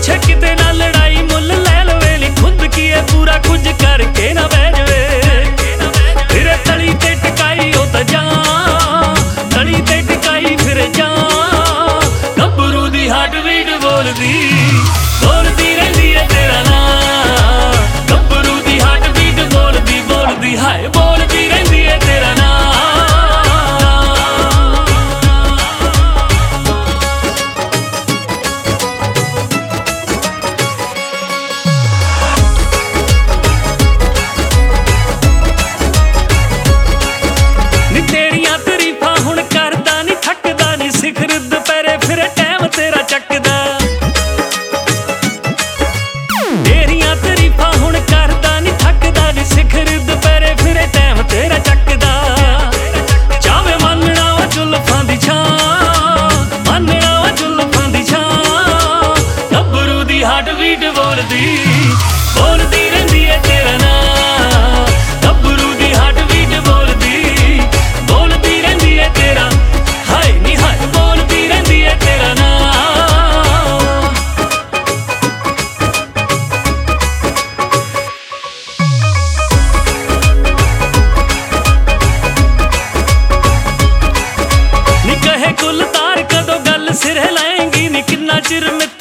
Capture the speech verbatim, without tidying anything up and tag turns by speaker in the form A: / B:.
A: ਪਿੱਛੇ ਕਿਤੇ ਨਾ ਲੜਾਈ ਮੁੱਲ ਲੈ ਲਵੇ ਨੀ ਖੁਦ ਕੀ ਏ ਪੂਰਾ ਕੁਝ ਕਰਕੇ ਨਾ ਬਹਿ ਜਾਵੇ ਫਿਰੇ ਤਲੀ ਤੇ ਟਿਕਾਈ ਉਹ ਤਾਂ ਜਾਂ ਤਲੀ ਤੇ ਟਿਕਾਈ ਫਿਰ ਜਾਂ ਗੱਭਰੂ ਦੀ ਹਾਰਟ ਬੀਟ ਬੋਲਦੀ ਬੋਲਦੀ ਰਹਿੰਦੀ ਏ ਤੇਰਾ ਨਾਂ ਗੱਭਰੂ ਦੀ ਹਾਰਟ ਬੀਟ ਬੋਲਦੀ ਬੋਲਦੀ ਹਾਏ ਬੋਲਦੀ ਰਹਿੰਦੀ ਏ ਤੇਰਾ ਨਾਂ ਬੋਲਦੀ ਬੋਲਦੀ ਰਹਿੰਦੀ ਏ ਤੇਰਾ ਨਾਂ ਗੱਭਰੂ ਦੀ ਹਾਰਟ ਬੀਟ ਬੋਲਦੀ ਬੋਲਦੀ ਰਹਿੰਦੀ ਏ ਤੇਰਾ ਹਾਏ ਨੀ ਹਾਏ ਬੋਲਦੀ ਰਹਿੰਦੀ ਏ ਤੇਰਾ ਨਾਂ ਨੀ ਕਹੇ ਗੁਲਤਾਰ ਕਦੋਂ ਗੱਲ ਸਿਰੇ ਲਾਏਂਗੀ ਨੀ ਕਿੰਨਾ ਚਿਰ